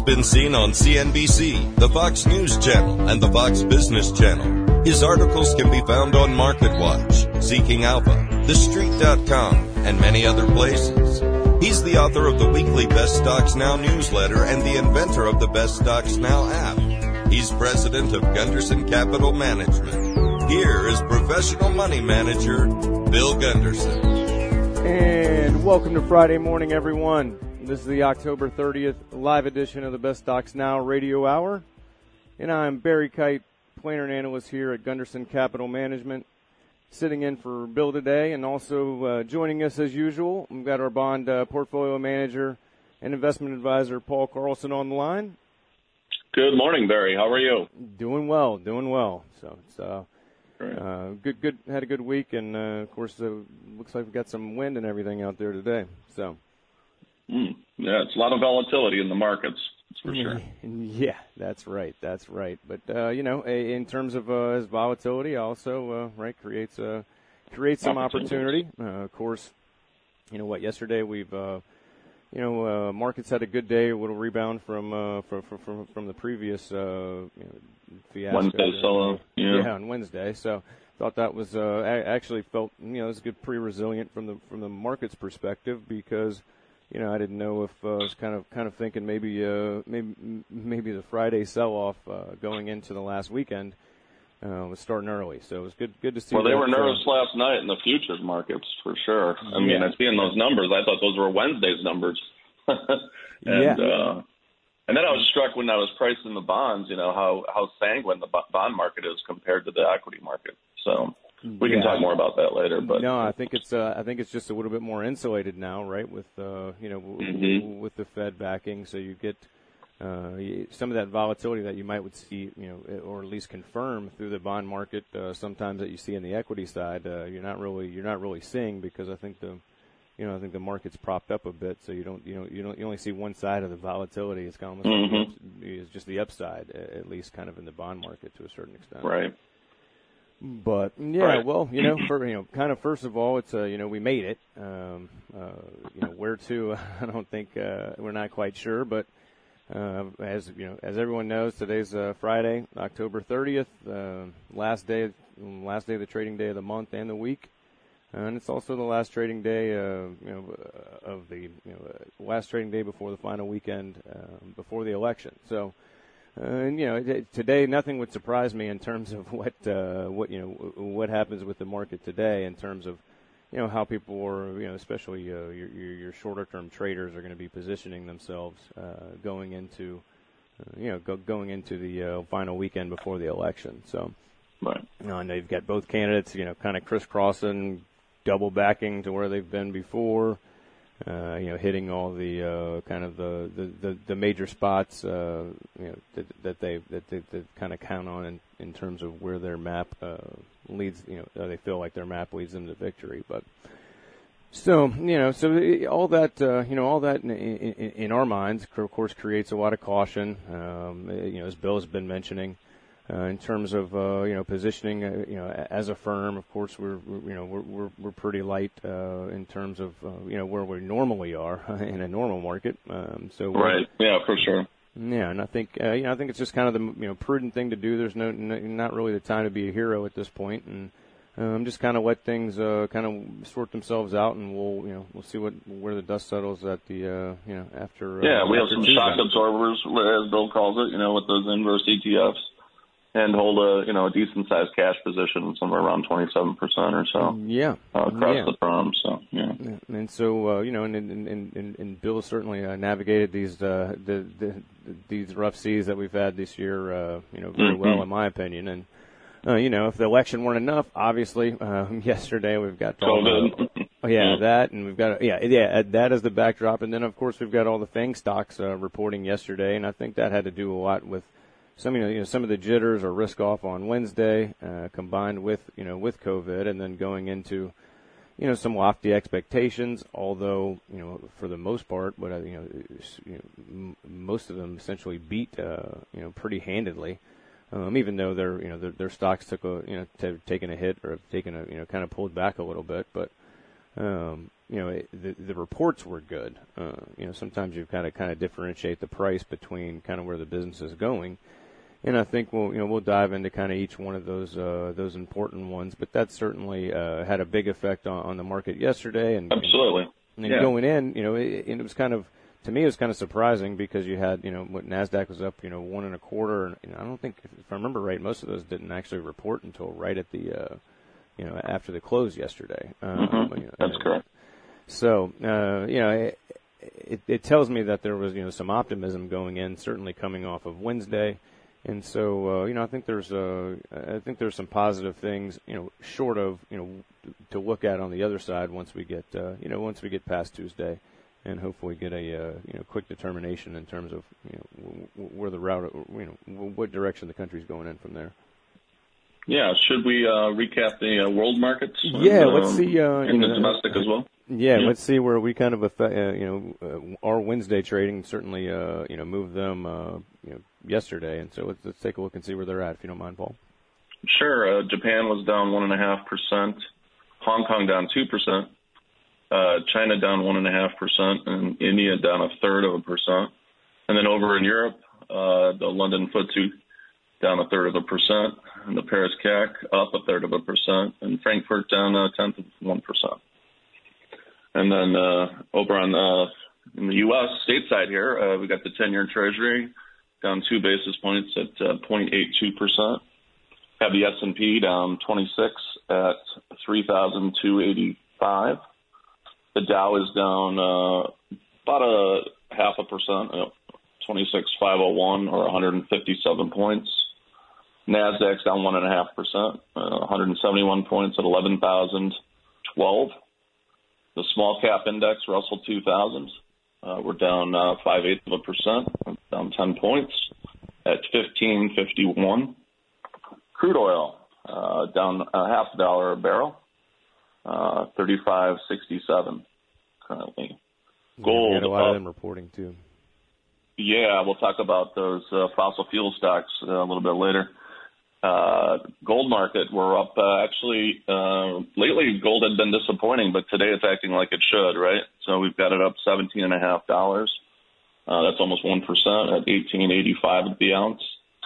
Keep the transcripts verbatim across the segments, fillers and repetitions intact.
He's been seen on C N B C, the Fox News Channel, and the Fox Business Channel. His articles can be found on MarketWatch, Seeking Alpha, The Street dot com, and many other places. He's the author of the weekly Best Stocks Now newsletter and the inventor of the Best Stocks Now app. He's president of Gunderson Capital Management. Here is professional money manager, Bill Gunderson. And welcome to Friday morning, everyone. This is the October thirtieth live edition of the Best Stocks Now radio hour. And I'm Barry Kite, planner and analyst here at Gunderson Capital Management, sitting in for Bill today. And also uh, joining us as usual, we've got our bond uh, portfolio manager and investment advisor, Paul Carlson, on the line. Good morning, Barry. How are you? Doing well, doing well. So it's uh, uh, good, good. Had a good week, and uh, of course, uh, looks like we got some wind and everything out there today. So. Mm, yeah, it's a lot of volatility in the markets, that's for sure. Yeah, that's right, that's right. But, uh, you know, in terms of uh, his volatility also, uh, right, creates uh, creates some opportunity. Uh, of course, you know what, yesterday we've, uh, you know, uh, markets had a good day, a little rebound from uh, from, from, from the previous uh, you know, fiasco. Wednesday, so, yeah. Yeah, on Wednesday, so thought that was, uh, I actually felt, you know, it was good, pretty resilient from the from the market's perspective because, you know, I didn't know if uh, I was kind of kind of thinking maybe uh, maybe maybe the Friday sell-off uh, going into the last weekend uh, was starting early, so it was good good to see. Well, they that, were nervous uh, last night in the futures markets for sure. I yeah. mean, I see in those numbers, I thought those were Wednesday's numbers, and yeah. uh, and then I was struck when I was pricing the bonds. You know how how sanguine the bond market is compared to the equity market. So. We can yeah. talk more about that later, but no, I think it's uh, I think it's just a little bit more insulated now, right? With uh, you know w- mm-hmm. w- with the Fed backing, so you get uh, some of that volatility that you might would see, you know, or at least confirm through the bond market. Uh, sometimes that you see in the equity side, uh, you're not really you're not really seeing because I think the you know I think the market's propped up a bit, so you don't you know you don't you only see one side of the volatility. It's almost mm-hmm. like it's just the upside, at least kind of in the bond market to a certain extent, right. But yeah, right. well, you know, for, you know, kind of first of all, it's uh, you know, we made it. Um, uh, you know, where to? I don't think uh, we're not quite sure, but uh, as you know, as everyone knows, today's uh, Friday, October thirtieth, uh, last day, last day of the trading day of the month and the week, and it's also the last trading day, uh, you know, of the you know, last trading day before the final weekend uh, before the election. So. Uh, and you know, t- today nothing would surprise me in terms of what uh, what you know what happens with the market today in terms of you know how people are you know especially uh, your, your your shorter term traders are going to be positioning themselves uh, going into uh, you know go, going into the uh, final weekend before the election. So, right. you know, I know you've got both candidates you know kind of crisscrossing, double backing to where they've been before. Uh, you know, hitting all the uh, kind of the, the, the, the major spots, uh, you know, that, that they that they, they kind of count on in, in terms of where their map uh, leads. You know, they feel like their map leads them to victory. But so you know, so all that uh, you know, all that in, in, in our minds, of course, creates a lot of caution. Um, you know, as Bill has been mentioning. Uh, in terms of uh, you know positioning, uh, you know as a firm, of course we're, we're you know we're we're, we're pretty light uh, in terms of uh, you know where we normally are in a normal market. Um, so right, yeah, for sure. Yeah, and I think uh, you know I think it's just kind of the you know prudent thing to do. There's no, no not really the time to be a hero at this point, and um, just kind of let things uh, kind of sort themselves out, and we'll you know we'll see what where the dust settles at the uh, you know after. Yeah, uh, we after have some Tuesday. shock absorbers, as Bill calls it, you know, with those inverse E T Fs. And hold a you know a decent sized cash position somewhere around twenty seven percent or so. Yeah, uh, across yeah. the firm. So yeah. yeah. And so uh, you know, and and and, and Bill certainly uh, navigated these uh, the, the these rough seas that we've had this year, uh, you know, very mm-hmm. well in my opinion. And uh, you know, if the election weren't enough, obviously, um, yesterday we've got COVID. Uh, yeah, that, and we've got yeah, yeah, that is the backdrop, and then of course we've got all the FANG stocks uh, reporting yesterday, and I think that had to do a lot with. Some you know, you know some of the jitters or risk off on Wednesday, uh, combined with you know with COVID, and then going into you know some lofty expectations. Although you know for the most part, but uh, you know, you know m- most of them essentially beat uh, you know pretty handedly. Um, even though their you know their, their stocks took a you know t- taken a hit or have taken a you know kind of pulled back a little bit, but um, you know, it, the, the reports were good. Uh, you know, sometimes you've got to kind of differentiate the price between kind of where the business is going. And I think we'll, you know, we'll dive into kind of each one of those, uh, those important ones. But that certainly, uh, had a big effect on, on the market yesterday. And absolutely. And, and yeah. going in, you know, it, and it was kind of, to me, it was kind of surprising because you had, you know, what NASDAQ was up, you know, one and a quarter. And you know, I don't think, if I remember right, most of those didn't actually report until right at the, uh, you know, after the close yesterday. Um, mm-hmm. you know, That's and, correct. So, uh, you know, it, it, it tells me that there was, you know, some optimism going in, certainly coming off of Wednesday. And so, uh, you know, I think there's, uh, I think there's some positive things, you know, short of, you know, to look at on the other side once we get, uh, you know, once we get past Tuesday, and hopefully get a, uh, you know, quick determination in terms of, you know, where the route, you know, what direction the country's going in from there. Yeah, should we uh, recap the uh, world markets? Yeah, and, let's um, see. Uh, and the know, domestic as well. Yeah, yeah, let's see where we kind of affect, uh, you know, uh, our Wednesday trading certainly, uh, you know, moved them, uh, you know, yesterday, and so let's, let's take a look and see where they're at, if you don't mind, Paul. Sure. Uh, Japan was down one and a half percent. Hong Kong down two percent. Uh, China down one and a half percent, and India down a third of a percent. And then over in Europe, uh, the London F T S E down a third of a percent, and the Paris C A C up a third of a percent, and Frankfurt down a tenth of one percent. And then uh, over on uh, in the U S stateside here, uh, we got the ten-year Treasury down two basis points at uh, zero point eight two percent. Have the S and P down twenty-six at three thousand two hundred eighty-five. The Dow is down uh, about a half a percent, uh, twenty-six thousand five hundred one or one hundred fifty-seven points. NASDAQ's down one and a half percent, uh, one hundred seventy-one points at eleven thousand twelve. The small cap index, Russell two thousand, uh, we're down uh, five eighths of a percent, down ten points at fifteen fifty-one. Crude oil uh, down a half a dollar a barrel, uh, thirty-five sixty-seven currently. Gold. Yeah, we had a lot up, of them reporting too. Yeah, we'll talk about those uh, fossil fuel stocks uh, a little bit later. Uh, gold market, we're up. Uh, actually, uh, lately gold had been disappointing, but today it's acting like it should, right? So we've got it up seventeen and a half dollars. Uh, that's almost one percent at eighteen eighty-five at the ounce.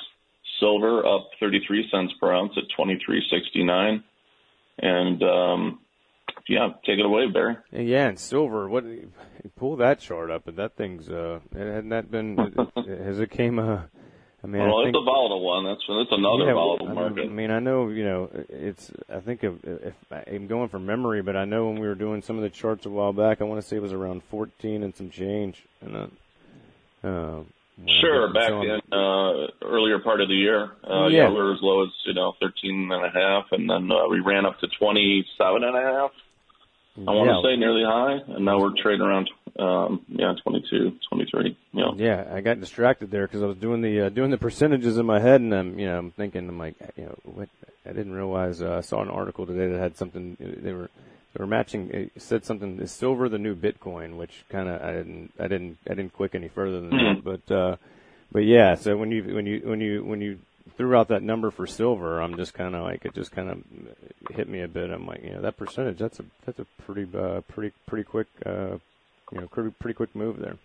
Silver up thirty-three cents per ounce at twenty-three sixty-nine. And, um, yeah, take it away, Barry. Yeah, and silver, what, pull that chart up, and that thing's, uh, hadn't that been, has it came, uh, I mean, well, I think, it's a volatile one. That's that's another yeah, volatile I mean, market. I mean, I know, you know, it's, I think if, if I'm going from memory, but I know when we were doing some of the charts a while back, I want to say it was around fourteen and some change. And, uh, uh, Sure, back in uh, earlier part of the year, uh, yeah. yeah, we were as low as you know thirteen and a half, and then uh, we ran up to twenty-seven and a half. I want yeah. to say nearly high, and now we're trading around um, yeah twenty-two, twenty-three. Yeah, yeah, I got distracted there because I was doing the uh, doing the percentages in my head, and I'm you know I'm thinking I'm like you know what I didn't realize uh, I saw an article today that had something they were. They were matching. It said something. Is silver the new Bitcoin? Which kind of I didn't. I didn't. I didn't click any further than that. But, uh, but yeah. So when you when you when you when you threw out that number for silver, I'm just kind of like it. Just kind of hit me a bit. I'm like, you know, that percentage. That's a that's a pretty uh, pretty pretty quick. Uh, you know, pretty pretty quick move there.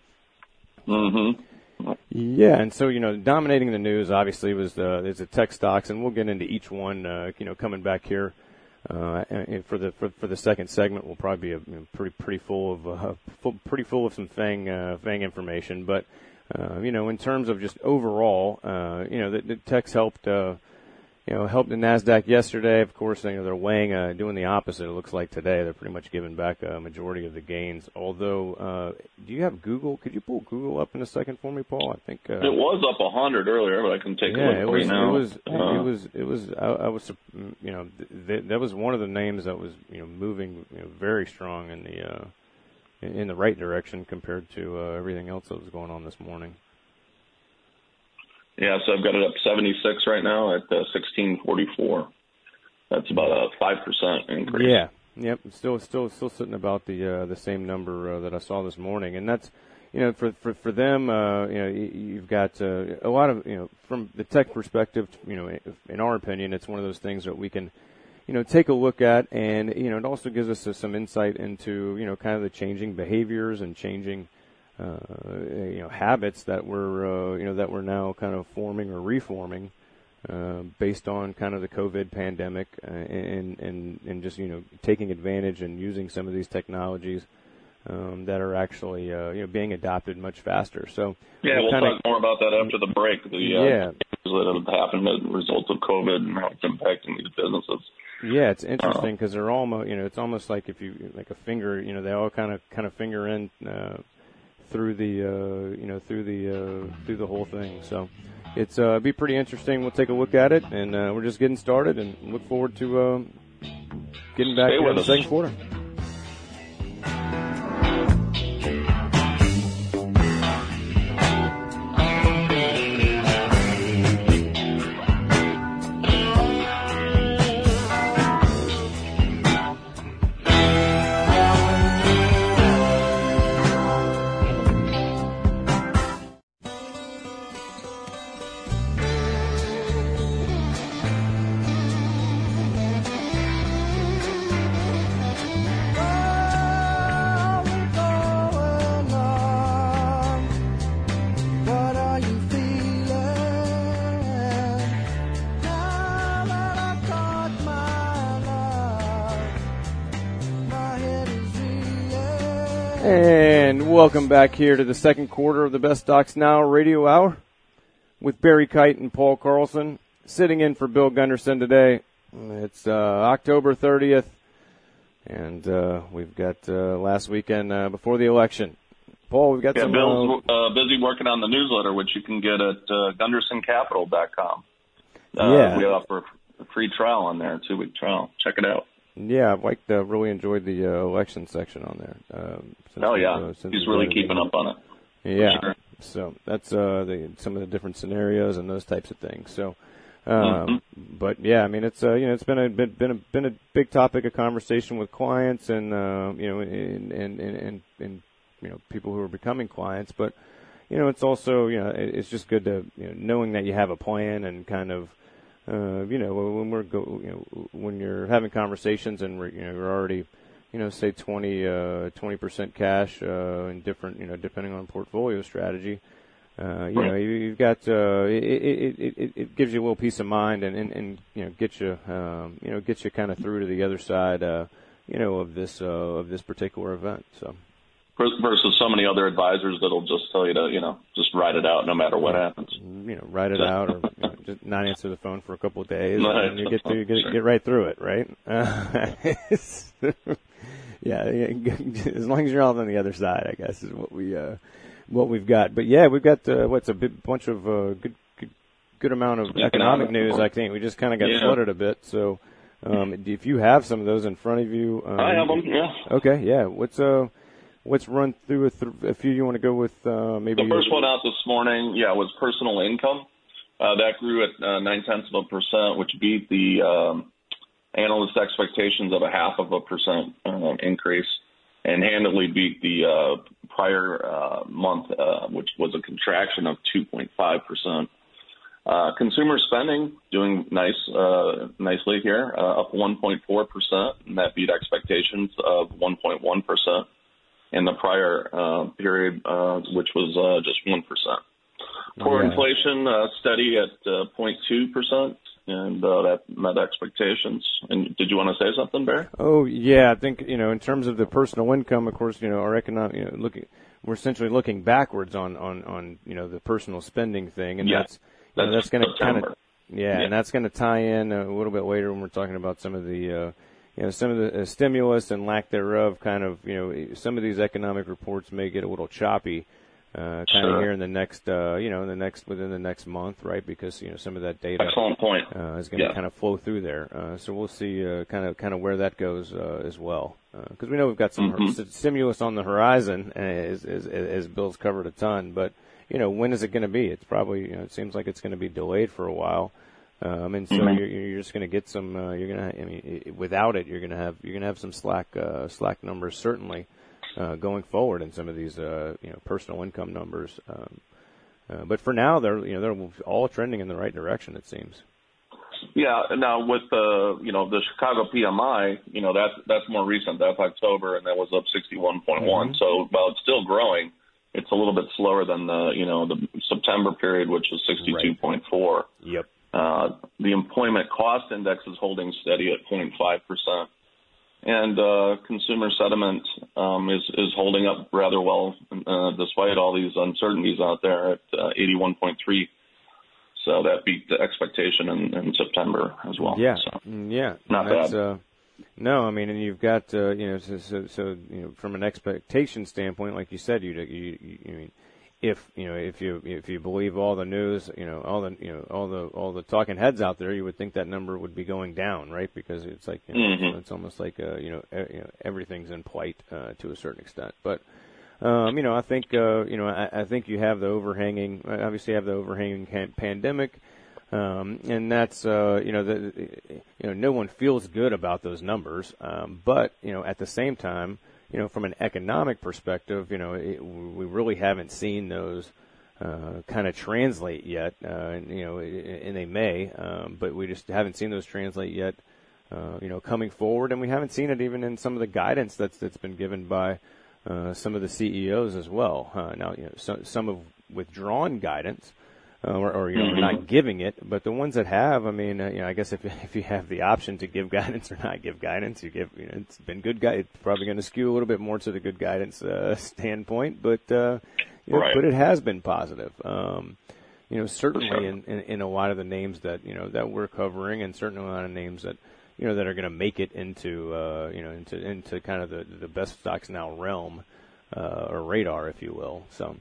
Mm-hmm. Yeah, and so you know, dominating the news obviously was the is the tech stocks, and we'll get into each one. Uh, you know, coming back here. Uh, and for the for, for the second segment, we'll probably be a, you know, pretty pretty full of uh, full, pretty full of some Fang uh, Fang information. But uh, you know, in terms of just overall, uh, you know, the, the techs helped uh, you know helped the NASDAQ yesterday. Of course, you know they're weighing uh, doing the opposite. It looks like today they're pretty much giving back a majority of the gains. Although, uh, do you have Google? Could you pull Google up in a second for me, Paul? I think uh, it was up a hundred earlier, but I can take yeah, a look it for was, you now. It was, uh, it was, it was. I, I was, you know, th- that was one of the names that was, you know, moving you know, very strong in the uh, in the right direction compared to uh, everything else that was going on this morning. Yeah, so I've got it up seventy-six right now at uh, sixteen forty-four. That's about a five percent increase. Yeah, yep. Still, still, still sitting about the uh, the same number uh, that I saw this morning, and that's, you know, for for for them, uh, you know, you've got uh, a lot of, you know, from the tech perspective, you know, in our opinion, it's one of those things that we can, you know, take a look at, and, you know, it also gives us uh, some insight into, you know, kind of the changing behaviors and changing, uh, you know, habits that we're, uh, you know, that we're now kind of forming or reforming, uh, based on kind of the COVID pandemic, uh, and, and, and just, you know, taking advantage and using some of these technologies, um, that are actually, uh, you know, being adopted much faster. So, yeah, we'll kinda, talk more about that after the break. The, uh, yeah. that have happened as a result of COVID and how it's impacting these businesses. Yeah, it's interesting because they're almost, you know, it's almost like if you, like a finger, you know, they all kind of, kind of finger in, uh, through the, uh, you know, through the, uh, through the whole thing. So it's, uh, be pretty interesting. We'll take a look at it, and, uh, we're just getting started and look forward to, um, getting back to the second quarter. And welcome back here to the second quarter of the Best Stocks Now Radio Hour with Barry Kite and Paul Carlson. Sitting in for Bill Gunderson today. It's uh, October thirtieth, and uh, we've got uh, last weekend uh, before the election. Paul, we've got yeah, some... Bill's uh, busy working on the newsletter, which you can get at uh, gunderson capital dot com. Uh, yeah. We offer a free trial on there, a two-week trial. Check it out. Yeah, I've liked, uh, really enjoyed the uh, election section on there. Um, oh, yeah. Uh, He's really keeping up on it. Yeah. Sure. So that's uh, the, some of the different scenarios and those types of things. So, um, mm-hmm. but yeah, I mean, it's uh, you know, it's been a been, been a been a big topic of conversation with clients and uh, you know, and and, and and and you know, people who are becoming clients. But you know, it's also, you know, it's just good to, you know, knowing that you have a plan and kind of. Uh, you know, when we're go, you know, when you're having conversations and we're, you know, you're already, you know, say twenty, uh, twenty percent cash, uh, in different, you know, depending on portfolio strategy, uh, you right. know, you, you've got, uh, it, it, it, it, it gives you a little peace of mind and, and, and you know, gets you, um, you know, gets you kind of through to the other side, uh, you know, of this, uh, of this particular event. So. Versus so many other advisors that'll just tell you to, you know, just write it out no matter what happens. You know, write it so. out, or you know, just not answer the phone for a couple of days, right. and you get to you get, sure. get right through it, right? Uh, yeah, as long as you're all on the other side, I guess is what we uh, what we've got. But yeah, we've got uh, what's a big bunch of uh, good, good good amount of economic, economic news. I think we just kind of got yeah. flooded a bit. So, um, if you have some of those in front of you, um, I have them. Yeah. Okay. Yeah. What's uh. Let's run through a, th- a few you want to go with, uh, maybe. The first one out this morning, yeah, was personal income. Uh, that grew at uh, nine tenths of a percent, which beat the um, analyst expectations of a half of a percent um, increase, and handily beat the uh, prior uh, month, uh, which was a contraction of two point five percent. Uh, consumer spending doing nice, uh, nicely here, uh, up one point four percent, and that beat expectations of one point one percent. In the prior uh, period, uh, which was uh, just one percent. Core yeah. inflation uh, steady at uh, zero point two percent, and uh, that met expectations. And did you want to say something, Barry? Oh, yeah. I think, you know, in terms of the personal income, of course, you know, our economic, you know, looking, we're essentially looking backwards on, on, on you know, the personal spending thing. And yeah. that's, you know, that's going to kind of, yeah, yeah, and that's going to tie in a little bit later when we're talking about some of the, uh, you know, some of the uh, stimulus and lack thereof kind of, you know, some of these economic reports may get a little choppy, uh, kind sure. of here in the next, uh, you know, in the next, within the next month, right? Because, you know, some of that data Excellent point. Uh, is going to yeah. kind of flow through there. Uh, so we'll see, uh, kind of, kind of where that goes, uh, as well. Uh, cause we know we've got some mm-hmm. stimulus on the horizon, as, as, as Bill's covered a ton, but, you know, when is it going to be? It's probably, you know, it seems like it's going to be delayed for a while. Um, and so mm-hmm. you're, you're just going to get some. Uh, you're going to. I mean, it, without it, you're going to have. You're going to have some slack. Uh, slack numbers certainly uh, going forward in some of these. Uh, you know, personal income numbers. Um, uh, but for now, they're. You know, they're all trending in the right direction. It seems. Yeah. Now with the, you know, the Chicago P M I, you know, that's that's more recent. That's October, and that was up sixty-one point one. Mm-hmm. So while it's still growing, it's a little bit slower than the, you know, the September period, which was sixty-two point four. Right. Yep. Uh, the employment cost index is holding steady at zero point five percent. And uh, consumer sentiment um, is, is holding up rather well, uh, despite all these uncertainties out there at uh, eighty-one point three. So that beat the expectation in, in September as well. Yeah, so, yeah. Not That's, bad. Uh, no, I mean, and you've got, uh, you know, so, so, so, you know, from an expectation standpoint, like you said, you, you, you, you mean, if you know, if you if you believe all the news, you know, all the you know all the all the talking heads out there, you would think that number would be going down, right? Because it's like, you know, mm-hmm. it's almost like uh, you know, e- you know everything's in plight uh, to a certain extent. But um, you know, I think uh, you know, I, I think you have the overhanging, obviously, you have the overhanging can- pandemic. Um, and that's, uh, you know, the, you know, no one feels good about those numbers. Um, but, you know, at the same time, you know, from an economic perspective, you know, it, we really haven't seen those, uh, kind of translate yet. Uh, and, you know, and they may, um, but we just haven't seen those translate yet, uh, you know, coming forward. And we haven't seen it even in some of the guidance that's, that's been given by, uh, some of the C E Os as well. Uh, now, you know, some, some have withdrawn guidance. Uh, or, or, you know, mm-hmm. not giving it, but the ones that have, I mean, uh, you know, I guess if if you have the option to give guidance or not give guidance, you give, you know, it's been good guidance. It's probably going to skew a little bit more to the good guidance uh, standpoint, but uh, you know, right. but it has been positive. Um, you know, certainly in, in in a lot of the names that you know that we're covering, and certainly a lot of names that you know that are going to make it into uh, you know into into kind of the the best stocks now realm uh, or radar, if you will. So.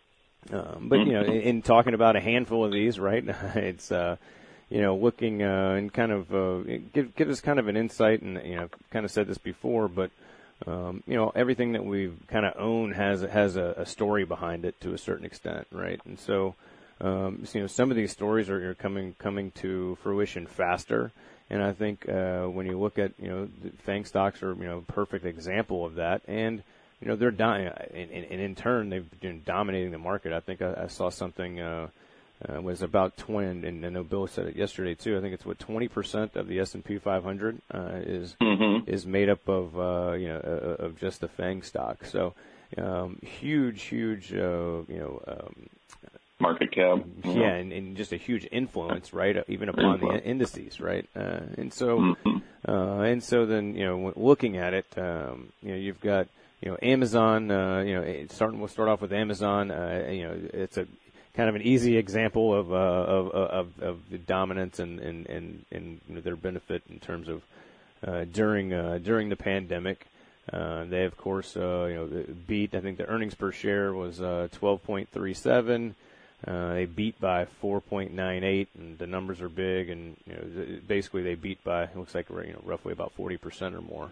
Um, but, you know, in, in talking about a handful of these, right, it's, uh, you know, looking uh, and kind of uh, give, give us kind of an insight, and, you know, kind of said this before, but, um, you know, everything that we kind of own has has a, a story behind it to a certain extent, right? And so, um, so, you know, some of these stories are, are coming coming to fruition faster. And I think uh, when you look at, you know, the FANG stocks are, you know, a perfect example of that. And, you know, they're dying, and, and, and in turn, they've been dominating the market. I think I, I saw something uh, uh, was about twenty, and I know Bill said it yesterday too. I think it's what twenty percent of the S and P five hundred uh, is mm-hmm. is made up of uh, you know uh, of just the FANG stock. So um, huge, huge, uh, you know. Um, Market cap. Yeah, yeah and, and just a huge influence, right? Even upon the indices, right? Uh, and so, mm-hmm. uh, and so then, you know, looking at it, um, you know, you've got, you know, Amazon, uh, you know, starting, we'll start off with Amazon. Uh, you know, it's a kind of an easy example of, uh, of, of, of the dominance and, and, and, and you know, their benefit in terms of, uh, during, uh, during the pandemic. Uh, they, of course, uh, you know, beat, I think the earnings per share was, uh, twelve point three seven. Uh, they beat by four point nine eight, and the numbers are big, and, you know, basically they beat by, it looks like, you know, roughly about forty percent or more.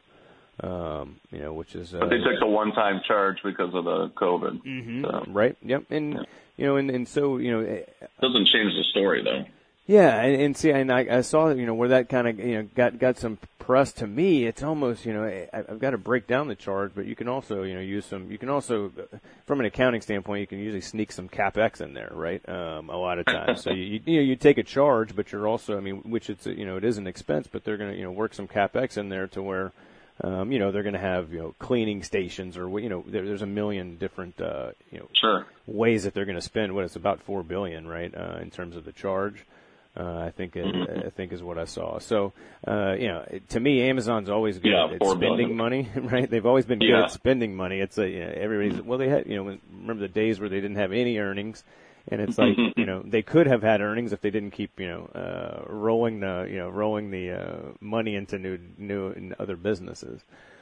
Um, you know, which is, uh, but they took the one-time charge because of the COVID. Mm-hmm. So. Right. Yep. And, yeah. you know, and, and so, you know, it doesn't change the story though. Yeah. And, and see, and I, I saw, you know, where that kind of, you know, got, got some press. To me, it's almost, you know, I, I've got to break down the charge, but you can also, you know, use some, you can also, from an accounting standpoint, you can usually sneak some CapEx in there, right? Um, a lot of times. So you, you know, you take a charge, but you're also, I mean, which it's, you know, it is an expense, but they're going to, you know, work some CapEx in there to where, Um, you know, they're going to have, you know, cleaning stations, or, you know, there, there's a million different, uh, you know, sure. ways that they're going to spend. What, it's about four billion, right? Uh, in terms of the charge, uh, I think, it, mm-hmm. I think is what I saw. So, uh, you know, to me, Amazon's always good yeah, at spending billion. money, right? They've always been good yeah. at spending money. It's a, you know, everybody's, well, they had, you know, remember the days where they didn't have any earnings. And it's like, you know, they could have had earnings if they didn't keep, you know, uh, rolling the, you know, rolling the, uh, money into new, new and other businesses.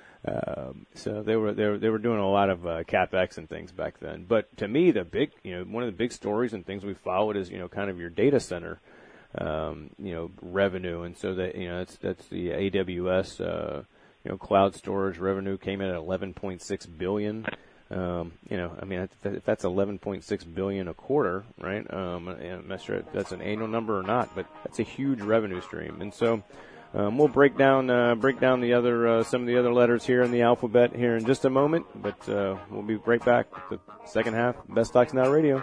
Um, so they were, they were, they were doing a lot of, uh, CapEx and things back then. But to me, the big, you know, one of the big stories and things we followed is, you know, kind of your data center, um, you know, revenue. And so that, you know, that's, that's the A W S, uh, you know, cloud storage revenue came in at eleven point six billion. Um, you know, I mean, if that's eleven point six billion a quarter, right? Um, I'm not sure if that's an annual number or not, but that's a huge revenue stream. And so, Um, we'll break down uh, break down the other uh, some of the other letters here in the alphabet here in just a moment, but uh, we'll be right back with the second half of Best Stocks Now Radio.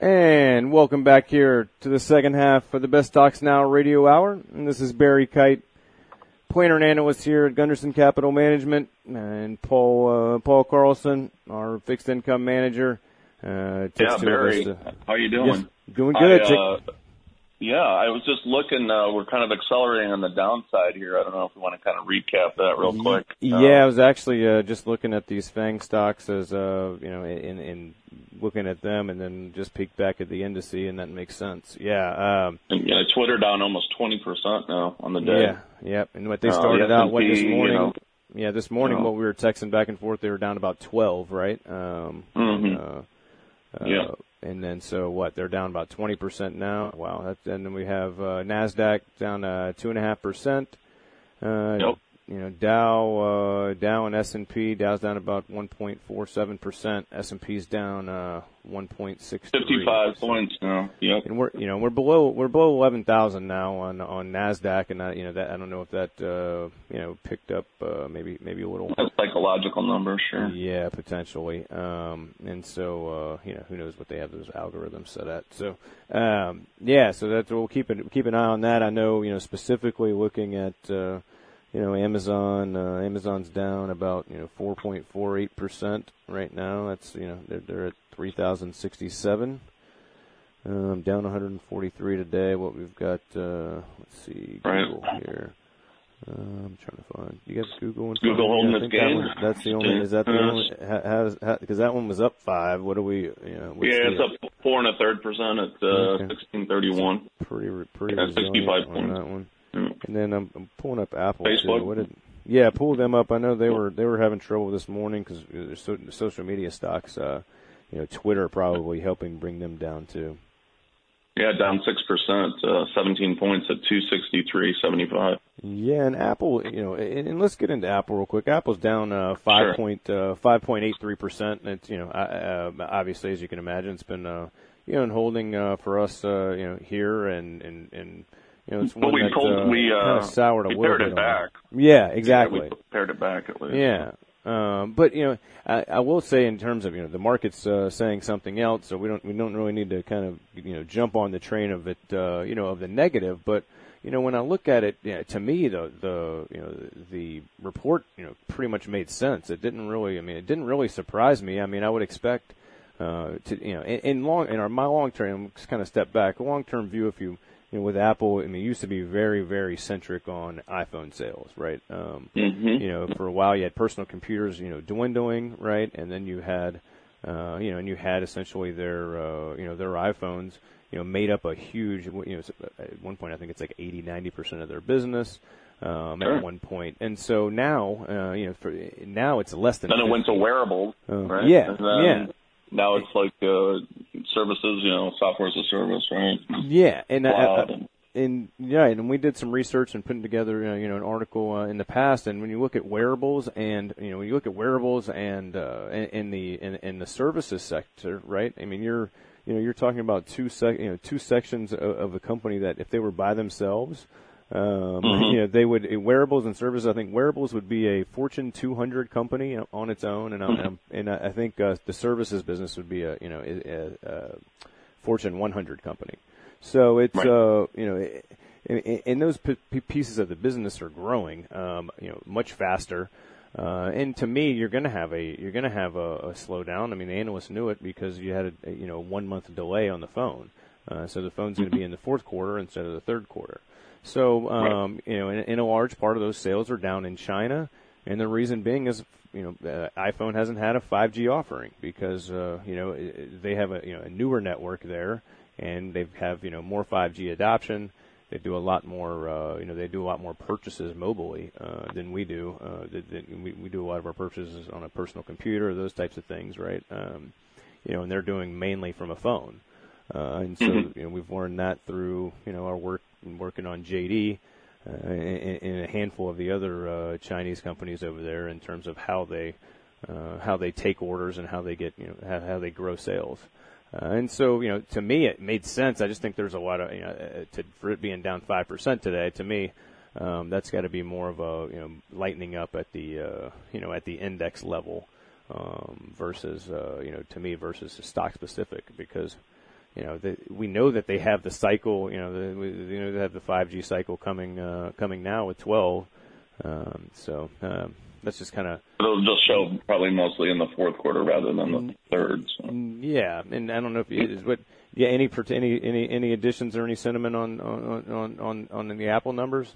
And welcome back here to the second half of the Best Stocks Now Radio Hour. And this is Barry Kite, planner and analyst here at Gunderson Capital Management, and Paul uh, Paul Carlson, our fixed income manager. Uh, yeah, Barry, to, how are you doing? Yes, doing good. I, uh, yeah, I was just looking. Uh, we're kind of accelerating on the downside here. I don't know if we want to kind of recap that real quick. Yeah, uh, I was actually uh, just looking at these FANG stocks as uh, you know, in, in looking at them, and then just peek back at the indice, and that makes sense. Yeah. Um, and, yeah, Twitter down almost twenty percent now on the day. Yeah, yep. And what they started uh, out what this morning. You know, yeah, this morning you know. what we were texting back and forth, they were down about twelve, right? Um, mm-hmm. uh, uh, yeah. And then so what? They're down about twenty percent now. Wow. That's, and then we have uh, NASDAQ down uh, two and a half percent. Uh, yep. You know, Dow, uh, Dow and S and P. Dow's down about one point four seven percent. S and P's down uh, one point six three. Fifty-five points now. Yep. And we're, you know, we're below we're below eleven thousand now on on NASDAQ, and I, you know that I don't know if that uh, you know picked up uh, maybe maybe a little. That's a psychological number, sure. Yeah, potentially. Um, and so uh, you know, who knows what they have those algorithms set at. So um, yeah, so that's we'll keep it keep an eye on that. I know, you know, specifically looking at. Uh, You know, Amazon, uh, Amazon's down about, you know, four point four eight percent right now. That's, you know, they're, they're at three thousand sixty-seven. Um, down one hundred forty-three today. What we've got, uh, let's see, Google right. here. Uh, I'm trying to find, you got Google in Google holding its gain. That that's the only, is that the uh, only, how, how, because that one was up five. What do we, you know, what's yeah, the, it's up four and a third percent at, uh, okay. sixteen thirty-one. Pretty, pretty yeah, resilient sixty-five on points. that one. Mm. And then I'm, I'm pulling up Apple Facebook? too. What did, yeah, pull them up. I know they were they were having trouble this morning because so, the social media stocks. Uh, you know, Twitter probably helping bring them down too. Yeah, down six percent, uh, seventeen points at two sixty-three seventy-five. Yeah, and Apple, you know, and, and let's get into Apple real quick. Apple's down uh, five sure. point uh, five point eight three percent, and it's, you know, uh, obviously as you can imagine, it's been uh, you know, in holding uh, for us, uh, you know, here and and and. You know, it's one but we that pulled, uh, we, uh, kind of soured a we little pared bit it back. On. Yeah, exactly. Yeah, we pared it back at least. Yeah. Um, but, you know, I, I will say in terms of, you know, the market's uh, saying something else, so we don't we don't really need to kind of, you know, jump on the train of it, uh, you know, of the negative. But, you know, when I look at it, yeah, to me, the, the, you know, the report, you know, pretty much made sense. It didn't really, I mean, it didn't really surprise me. I mean, I would expect, uh, to, you know, in, in long, in our, my long term, just kind of step back, a long term view, if you, You know, with Apple, I mean, it used to be very, very centric on iPhone sales, right? Um, mm-hmm. You know, for a while you had personal computers, you know, dwindling, right? And then you had, uh, you know, and you had essentially their, uh, you know, their iPhones, you know, made up a huge, you know, at one point I think it's like eighty, ninety percent of their business um, sure. at one point. And so now, uh, you know, for now it's less than. Then fifty. It went to wearables, uh, right? Yeah, and then yeah. Now it's like uh, services, you know, software as a service, right? Yeah, and Cloud I, I, and And yeah, and we did some research and putting together, uh, you know, an article uh, in the past. And when you look at wearables, and you know, when you look at wearables and uh, in, in the in, in the services sector, right? I mean, you're you know, you're talking about two sec, you know, two sections of, of a company that if they were by themselves, um, mm-hmm. you know, they would wearables and services. I think wearables would be a Fortune two hundred company on its own, and mm-hmm. and I think uh, the services business would be a you know a, a Fortune one hundred company. So it's, right. uh, you know, and those p- pieces of the business are growing, um, you know, much faster. Uh, and to me, you're going to have a, you're going to have a, a slowdown. I mean, the analysts knew it because you had a, you know, one month delay on the phone. Uh, so the phone's going to be in the fourth quarter instead of the third quarter. So, um, right. you know, in, in a large part of those sales are down in China. And the reason being is, you know, uh, iPhone hasn't had a five G offering because, uh, you know, they have a, you know, a newer network there. And they have, you know, more five G adoption. They do a lot more, uh, you know, they do a lot more purchases mobily uh, than we do. Uh, than, than we, we do a lot of our purchases on a personal computer, those types of things, right? Um, you know, and they're doing mainly from a phone. Uh, and so, mm-hmm. you know, we've learned that through, you know, our work working on J D uh, and, and a handful of the other uh, Chinese companies over there in terms of how they uh, how they take orders and how they get, you know, how, how they grow sales. Uh, and so, you know, to me, it made sense. I just think there's a lot of, you know, uh, to, for it being down five percent today, to me, um, that's got to be more of a, you know, lightening up at the, uh, you know, at the index level um, versus, uh, you know, to me versus stock specific because, you know, the, we know that they have the cycle, you know, the, we, you know, they have the five G cycle coming, uh, coming now with twelve. Um, so, um, that's just kind of. It'll just show probably mostly in the fourth quarter rather than the third. So. Yeah. And I don't know if it is what, yeah, any, any, any, any additions or any sentiment on, on, on, on, on the Apple numbers?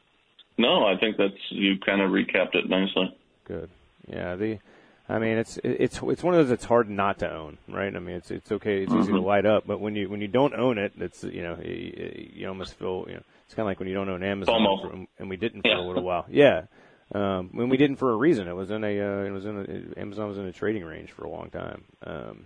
No, I think that's, you kind of recapped it nicely. Good. Yeah. The, I mean, it's it's it's one of those that's hard not to own, right? I mean, it's it's okay, it's mm-hmm. easy to light up, but when you when you don't own it, it's you know you, you almost feel you know it's kind of like when you don't own Amazon, for, and we didn't for yeah. a little while, yeah. Um, when we didn't for a reason, it was in a uh, it was in a, Amazon was in a trading range for a long time, um,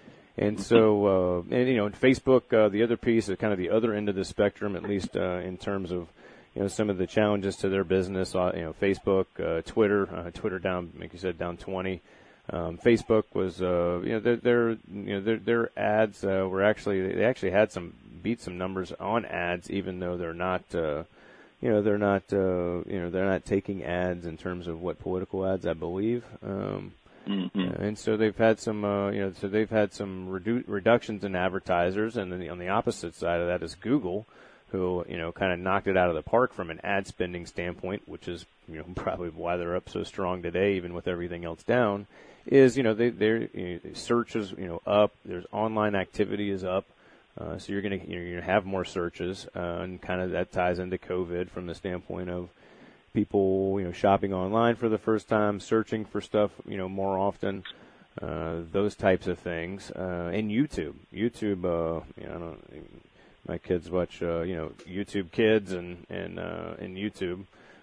and so uh, and you know Facebook, uh, the other piece, is kind of the other end of the spectrum, at least uh, in terms of. You know, some of the challenges to their business, uh, you know, Facebook, uh, Twitter, uh, Twitter down, like you said, down twenty. Um, Facebook was, uh, you know, their, their, you know, their, their ads, uh, were actually, they actually had some, beat some numbers on ads, even though they're not, uh, you know, they're not, uh, you know, they're not taking ads in terms of what political ads, I believe. Um, mm-hmm. and so they've had some, uh, you know, so they've had some redu- reductions in advertisers, and then the, on the opposite side of that is Google, who, you know, kind of knocked it out of the park from an ad spending standpoint, which is, you know, probably why they're up so strong today, even with everything else down, is, you know, they, they're, you know, search is, you know, up, there's online activity is up, uh, so you're going to, you know, you're going to have more searches, uh, and kind of that ties into COVID from the standpoint of people, you know, shopping online for the first time, searching for stuff, you know, more often, uh, those types of things, uh, and YouTube, YouTube, uh, you know, I don't My kids watch, uh, you know, YouTube Kids and and uh, and YouTube,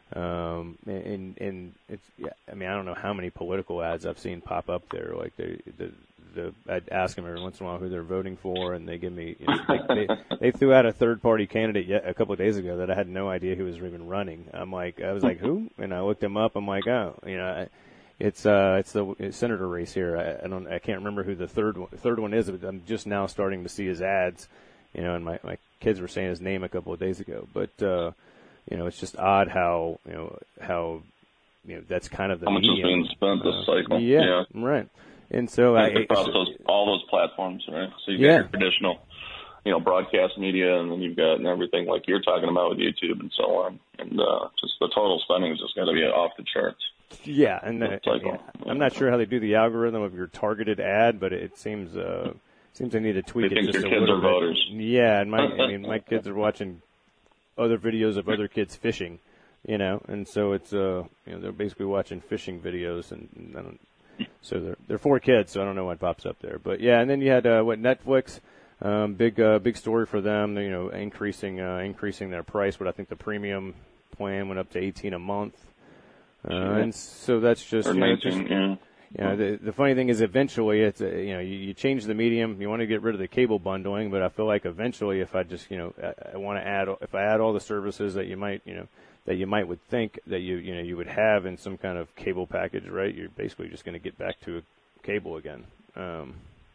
um, and and it's. Yeah, I mean, I don't know how many political ads I've seen pop up there. Like they, the, the, I'd ask them every once in a while who they're voting for, and they give me. You know, they, they, they threw out a third-party candidate yet a couple of days ago that I had no idea who was even running. I'm like, I was like, who? And I looked him up. I'm like, oh, you know. I, It's uh, it's the it's senator race here. I, I don't, I can't remember who the third one, third one is. But I'm just now starting to see his ads. You know, and my, my kids were saying his name a couple of days ago. But, uh, you know, it's just odd how, you know, how, you know, that's kind of the How much medium. is being spent this uh, cycle. Yeah, yeah, right. And so I... Across those, all those platforms, right? So you've got yeah. your traditional, you know, broadcast media, and then you've got everything like you're talking about with YouTube and so on. And uh, just the total spending is just got to be off the charts. Yeah, and uh, yeah. I'm not sure how they do the algorithm of your targeted ad, but it seems... Uh, Seems I need to tweak they it think just your a kids little are bit. Voters. Yeah, and my I mean my kids are watching other videos of other kids fishing, you know, and so it's uh you know they're basically watching fishing videos, and, and I don't, so they're they're four kids, so I don't know what pops up there, but yeah, and then you had uh, what Netflix, um, big uh, big story for them, you know, increasing uh, increasing their price. What I think the premium plan went up to eighteen a month, uh, sure. and so that's just, or you know, just yeah. You know, the, the funny thing is eventually it's, a, you know, you, you change the medium, you want to get rid of the cable bundling, but I feel like eventually if I just, you know, I, I want to add, if I add all the services that you might, you know, that you might would think that you, you know, you would have in some kind of cable package, right? You're basically just going to get back to a cable again. Um,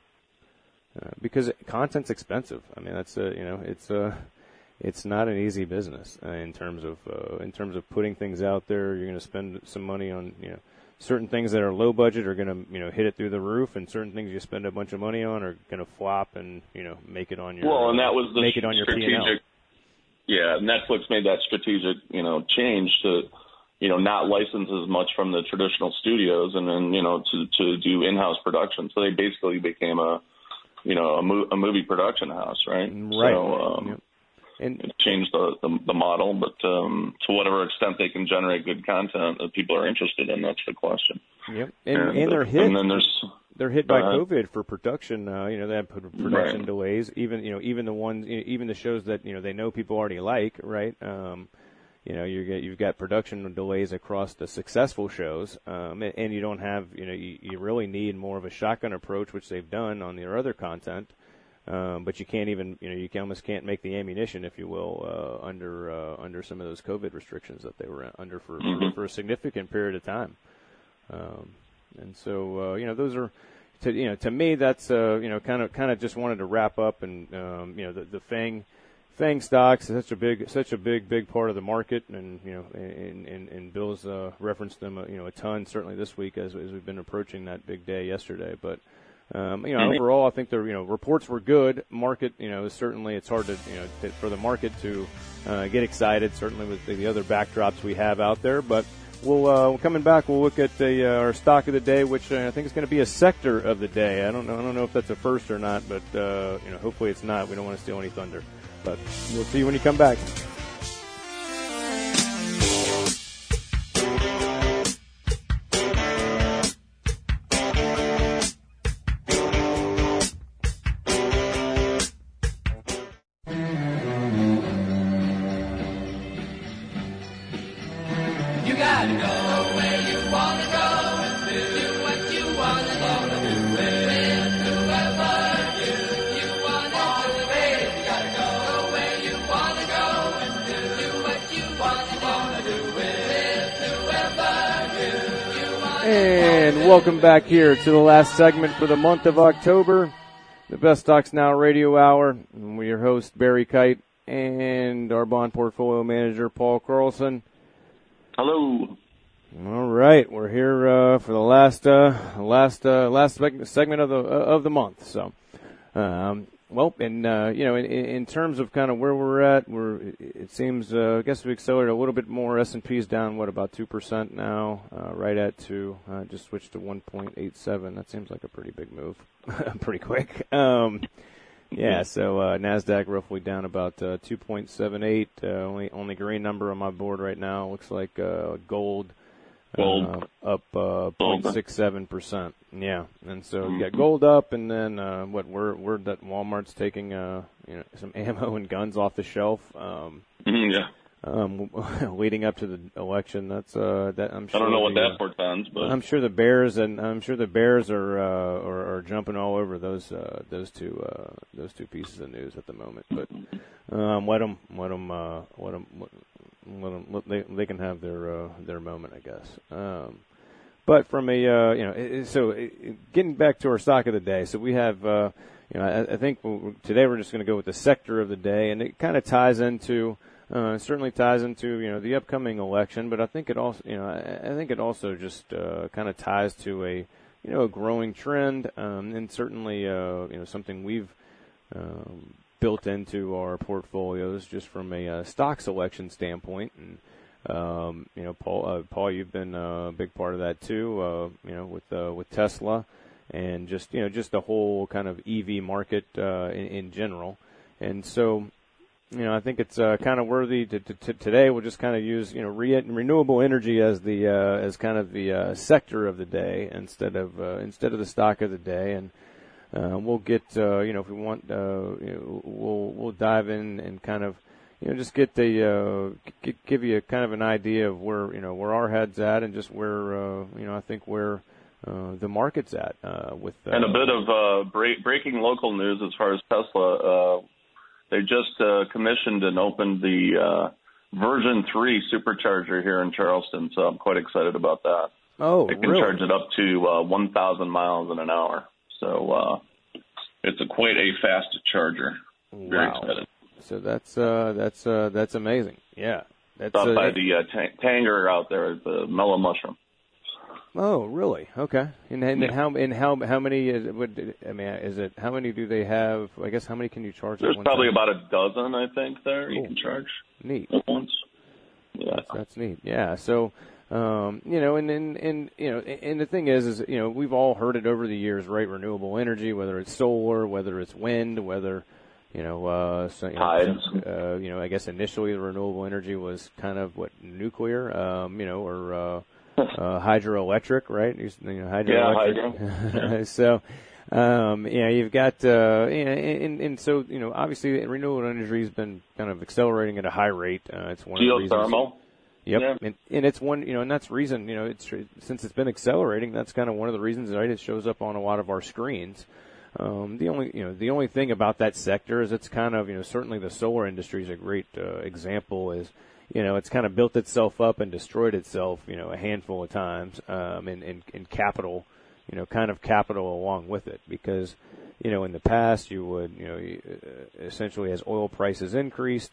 uh, because content's expensive. I mean, that's, uh, you know, it's, uh, it's not an easy business uh, in terms of, uh, in terms of putting things out there. You're going to spend some money on, you know, certain things that are low budget are going to, you know, hit it through the roof, and certain things you spend a bunch of money on are going to flop and, you know, make it on your well, and that was the make it on your strategic. P and L. Yeah, Netflix made that strategic, you know, change to, you know, not license as much from the traditional studios, and then, you know, to to do in-house production. So they basically became a, you know, a, mo- a movie production house, right? Right. So, um, yep. And it changed the, the, the model, but um, to whatever extent they can generate good content that people are interested in, that's the question. Yep, and, and, and they're hit. And then there's they're hit by uh, COVID for production. Uh, you know, they have production right. delays. Even you know, even the ones, even the shows that you know they know people already like, right? Um, you know, you get you've got production delays across the successful shows, um, and, and you don't have, you know, you, you really need more of a shotgun approach, which they've done on their other content. Um, but you can't even, you know, you can, almost can't make the ammunition, if you will, uh, under uh, under some of those COVID restrictions that they were under for mm-hmm. for, for a significant period of time. Um, and so, uh, you know, those are, to, you know, to me, that's, uh, you know, kind of kind of just wanted to wrap up, and um, you know, the, the Fang Fang stocks is such a big such a big big part of the market, and you know, and and, and Bill's uh, referenced them, uh, you know, a ton certainly this week as as we've been approaching that big day yesterday, but. Um, you know, overall, I think the you know reports were good. Market, you know, certainly it's hard to you know to, for the market to uh, get excited. Certainly with the, the other backdrops we have out there, but we'll uh, coming back. We'll look at the, uh, our stock of the day, which uh, I think is going to be a sector of the day. I don't know. I don't know if that's a first or not, but uh, you know, hopefully it's not. We don't want to steal any thunder. But we'll see you when you come back. Welcome back here to the last segment for the month of October, the Best Stocks Now Radio Hour. And we're your host, Barry Kite, and our bond portfolio manager, Paul Carlson. Hello. All right, we're here uh, for the last uh, last uh, last segment of the uh, of the month. So, um, well, and uh, you know, in, in terms of kind of where we're at, we're it seems uh, I guess we accelerated a little bit more. S and P's down what about two percent now, uh, right at two. Uh, just switched to one point eight seven. That seems like a pretty big move, pretty quick. Um, yeah, so uh, Nasdaq roughly down about uh, two point seven eight. Uh, only only green number on my board right now looks like uh, gold. Gold uh, up uh, zero point six seven percent. Yeah, and so you got gold up, and then uh, what? Word word that Walmart's taking uh, you know some ammo and guns off the shelf. Um, mm, yeah. Um, leading up to the election, that's uh, that I'm sure. I don't know what the, that portends, but I'm sure the Bears and I'm sure the Bears are uh, are, are jumping all over those uh, those two uh, those two pieces of news at the moment. But um, let them let them uh, let them. Let, Let them, let, they they can have their uh, their moment, I guess. Um, but from a uh, you know, it, so it, getting back to our stock of the day, so we have uh, you know, I, I think we're, today we're just going to go with the sector of the day, and it kind of ties into uh, certainly ties into you know the upcoming election, but I think it also you know I, I think it also just uh, kind of ties to a you know a growing trend, um, and certainly uh, you know something we've um, built into our portfolios just from a uh, stock selection standpoint. And, um, you know, Paul, uh, Paul, you've been uh, a big part of that too, uh, you know, with, uh, with Tesla and just, you know, just the whole kind of E V market, uh, in, in general. And so, you know, I think it's, uh, kind of worthy to, to, to today. We'll just kind of use, you know, re- renewable energy as the, uh, as kind of the, uh, sector of the day instead of, uh, instead of the stock of the day. And, Uh, we'll get, uh, you know, if we want, uh, you know, we'll we'll dive in and kind of, you know, just get the, uh, g- give you a kind of an idea of where, you know, where our head's at and just where, uh, you know, I think where uh, the market's at. Uh, with uh, and a bit of uh, break, breaking local news as far as Tesla. Uh, they just uh, commissioned and opened the uh, version three supercharger here in Charleston, so I'm quite excited about that. Oh, they can really? charge it up to uh, one thousand miles in an hour. So uh, it's a quite a fast charger. Very wow. excited. So that's uh, that's uh, that's amazing. Yeah, that's up uh, by the uh, t- Tanger out there, the mellow mushroom. Oh, really? Okay. And, and yeah. how and how how many is it? Would, I mean, is it how many do they have? I guess how many can you charge? There's at one probably time? about a dozen, I think. There you oh, can charge. Neat. At once. Yeah, that's, that's neat. Yeah. So. Um, you know, and, and, and, you know, and the thing is, is, you know, we've all heard it over the years, right? Renewable energy, whether it's solar, whether it's wind, whether, you know, uh, so, you tides. know, uh, you know, I guess initially the renewable energy was kind of what nuclear, um, you know, or, uh, uh, hydroelectric, right? You know, hydroelectric. Yeah, hydro. so, um, yeah, you've got, uh, and, and, and so, you know, obviously renewable energy has been kind of accelerating at a high rate. Uh, it's one Geothermal. of the reasons. Yep, yeah. and, and it's one, you know, and that's the reason, you know, it's since it's been accelerating. That's kind of one of the reasons, right? It shows up on a lot of our screens. Um, the only, you know, the only thing about that sector is it's kind of, you know, certainly the solar industry is a great uh, example. Is, you know, it's kind of built itself up and destroyed itself, you know, a handful of times, um, in, in, in capital, you know, kind of capital along with it, because, you know, in the past you would, you know, essentially as oil prices increased.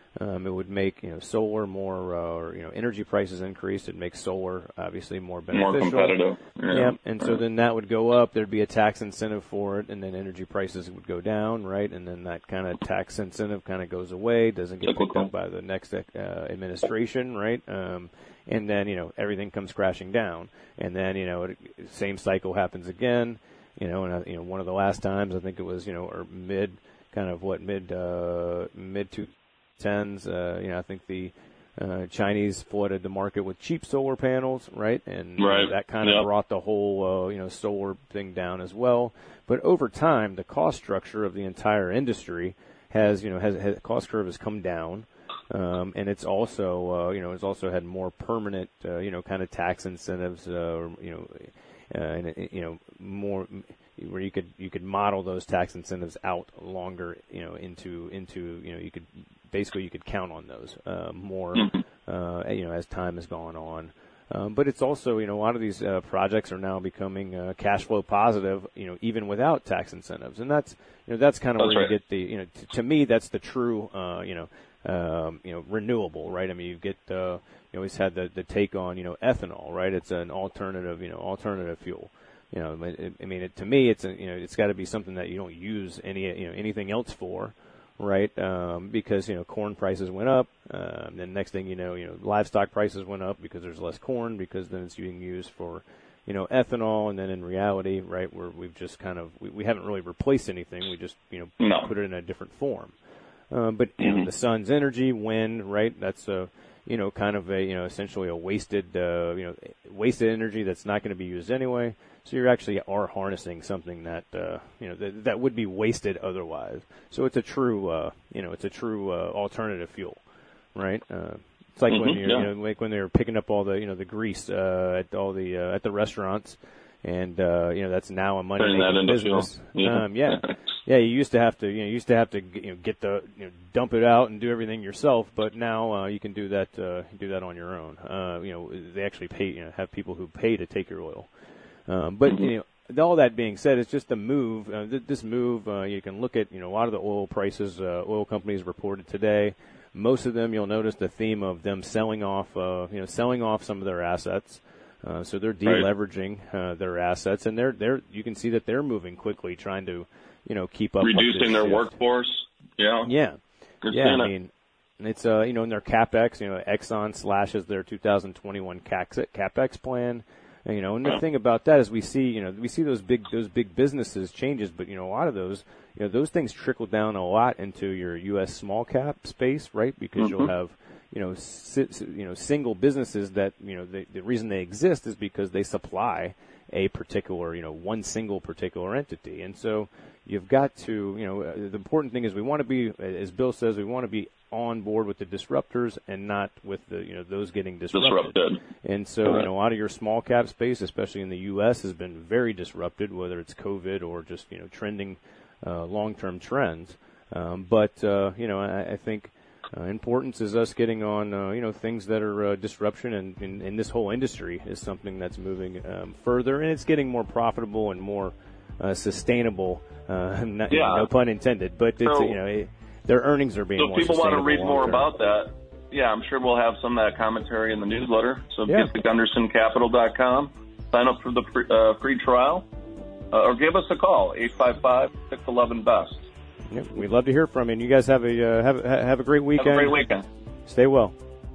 Um, it would make, you know, solar more, uh, or, you know, energy prices increase. It makes solar obviously more beneficial. More competitive. Yeah. yeah. And so then that would go up. There'd be a tax incentive for it, and then energy prices would go down, right? And then that kind of tax incentive kind of goes away, doesn't get picked up by the next uh, administration, right? Um, and then, you know, everything comes crashing down. And then, you know, it, same cycle happens again, you know, and, uh, you know, one of the last times, I think it was, you know, or mid, kind of what, mid, uh, mid two tens, uh, you know, I think the uh, Chinese flooded the market with cheap solar panels, right? And right. uh, that kind of yep. brought the whole, uh, you know, solar thing down as well. But over time, the cost structure of the entire industry has, you know, has, has cost curve has come down. Um, and it's also, uh, you know, it's also had more permanent, uh, you know, kind of tax incentives, uh, you know, uh, and, you know, more where you could, you could model those tax incentives out longer, you know, into, into, you know, you could, basically you could count on those, uh, more, uh, you know, as time has gone on. Um, but it's also, you know, a lot of these, uh, projects are now becoming, uh, cash flow positive, you know, even without tax incentives. And that's, you know, that's kind of that's where right. you get the, you know, t- to me, that's the true, uh, you know, um, you know, renewable, right? I mean, you get, uh, you always had the, the take on, you know, ethanol, right? It's an alternative, you know, alternative fuel. You know, it, I mean, it, to me, it's a, you know, it's got to be something that you don't use any, you know, anything else for, right? Um, because, you know, corn prices went up. Um, then next thing you know, you know, livestock prices went up because there's less corn, because then it's being used for, you know, ethanol. And then in reality, right, where we've just kind of, we, we haven't really replaced anything. We just, you know, no. put it in a different form. Um, but you know, the sun's energy, wind, right? That's a, you know, kind of a, you know, essentially a wasted, uh, you know, wasted energy that's not going to be used anyway. So you actually are harnessing something that, uh, you know, that, that would be wasted otherwise. So it's a true, uh, you know, it's a true uh, alternative fuel, right? Uh, it's like mm-hmm, when you're, yeah. you know, like when they were picking up all the, you know, the grease uh, at all the uh, at the restaurants. And, uh, you know, that's now a money making business. Yeah. Um, yeah. Yeah. You used to have to, you know, you used to have to, you know, get the, you know, dump it out and do everything yourself. But now, uh, you can do that, uh, do that on your own. Uh, you know, they actually pay, you know, have people who pay to take your oil. Um, but, mm-hmm. you know, all that being said, it's just a move. Uh, th- this move, uh, you can look at, you know, a lot of the oil prices, uh, oil companies reported today. Most of them, you'll notice the theme of them selling off, uh, you know, selling off some of their assets. Uh, so they're deleveraging uh, their assets, and they're they're you can see that they're moving quickly, trying to, you know, keep up. Reducing their shift. workforce. Yeah. Yeah. Good yeah. I mean, and it's uh you know in their capex, you know, Exxon slashes their two thousand twenty-one capex plan. And, you know, and the thing about that is we see, you know, we see those big those big businesses changes, but you know, a lot of those, you know, those things trickle down a lot into your U S small cap space, right? Because mm-hmm. you'll have, you know, si- you know, single businesses that, you know, they, the reason they exist is because they supply a particular, you know, one single particular entity. And so you've got to, you know, uh, the important thing is we want to be, as Bill says, we want to be on board with the disruptors and not with the, you know, those getting disrupted. disrupted. And so, you know, a lot of your small cap space, especially in the U S, has been very disrupted, whether it's COVID or just, you know, trending uh, long-term trends. Um, but, uh, you know, I, I think uh, importance is us getting on, uh, you know, things that are uh, disruption, and, and, and this whole industry is something that's moving um, further, and it's getting more profitable and more uh, sustainable. Uh, not, yeah. No pun intended, but it's, so, you know, it, their earnings are being so more people want to read more term. about that. Yeah, I'm sure we'll have some of that commentary in the newsletter. So yeah. get to gunderson capital dot com, sign up for the free, uh, free trial, uh, or give us a call, eight five five, six one one, B E S T. Yep, we'd love to hear from you. And you guys have a uh, have have a great weekend. Have a great weekend. Stay well.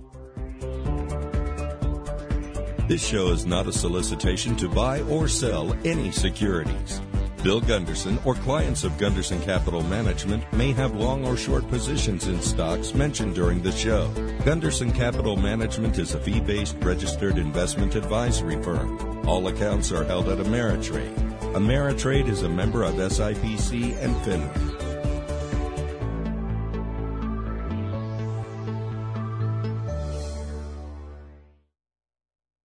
This show is not a solicitation to buy or sell any securities. Bill Gunderson or clients of Gunderson Capital Management may have long or short positions in stocks mentioned during the show. Gunderson Capital Management is a fee-based registered investment advisory firm. All accounts are held at Ameritrade. Ameritrade is a member of S I P C and FINRA.